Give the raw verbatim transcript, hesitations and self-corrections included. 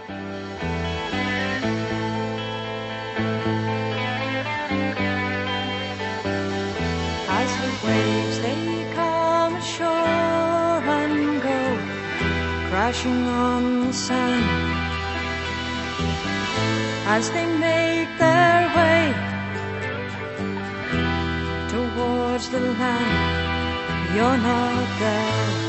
As the waves they come ashore and go crashing on the sand, as they make their way towards the land, you're not there.